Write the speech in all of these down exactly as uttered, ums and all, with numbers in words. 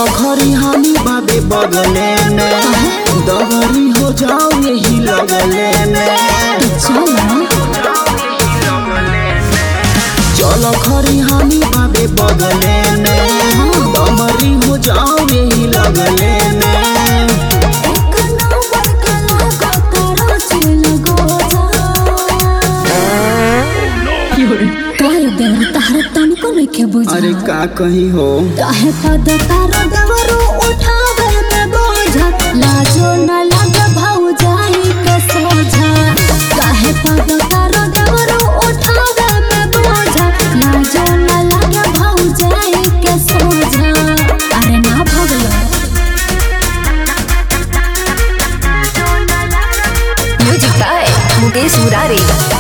चलो खरिहानी बाबे बगले में दवरी हो जाओ यही लगले में। चलो खरिहानी बाबे बगले में दवरी हो जाओ यही लगले में। अरे का कही हो काहे पद तारा दवरो उठावे में बोझा लाजो न लगे भौजाई के सोझा। काहे पद तारा दवरो उठावे में बोझा लाजो न लगे भौजाई के सोझा। अरे ना भगलो म्यूजिक बाय मुकेश मुरारी।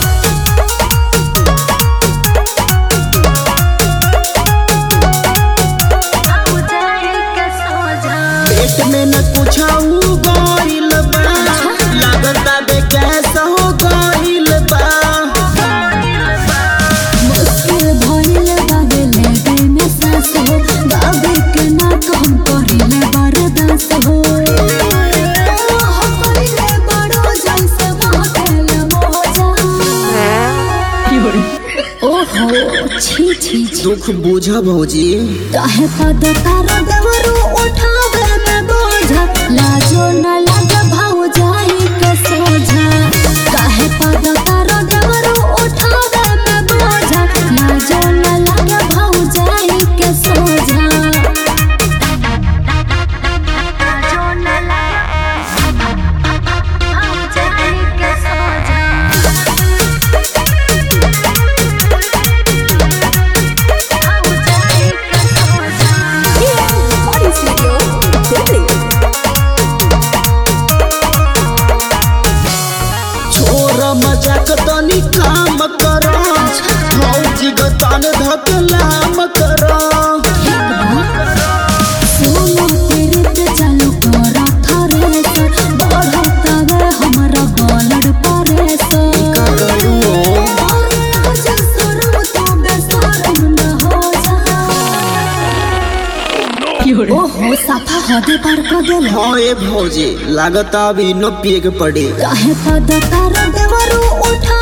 पेट में न कुछाऊ गइल बा लागता बे कैसा हो गइल बा। मुश्किल भइल बाबे लेबे में सांस हो बाबे के ना कहम करिले बर्दाश्त हो। हकइले बड़ो जैसे महकेले मोजा। ओहो छी छी छी दुख बुझा भौजी काहे पद तारा दवरो उठावे में बोझा लाजो न लगे भौजाई के सोझा। काहे पद तारा दवरो उठावे में बोझा लाजो न लगे भौजाई के सोझा। लाजो न लगे भौजाई के सोझा। छोरा मजाक तनी काम करो भौजी गतान धकलाम करो। सोना तेरे पे चालू करा थारे सर बढ़ता वे हमारा बॉलर परे सर। करू और आज शर्म तो बेशर्म न हो जा। ओहो साफा हदे पार कर देला। हाँ ए भौजी लागता अभी न पिए के पड़ी। काहे पद तारा देवरो उठा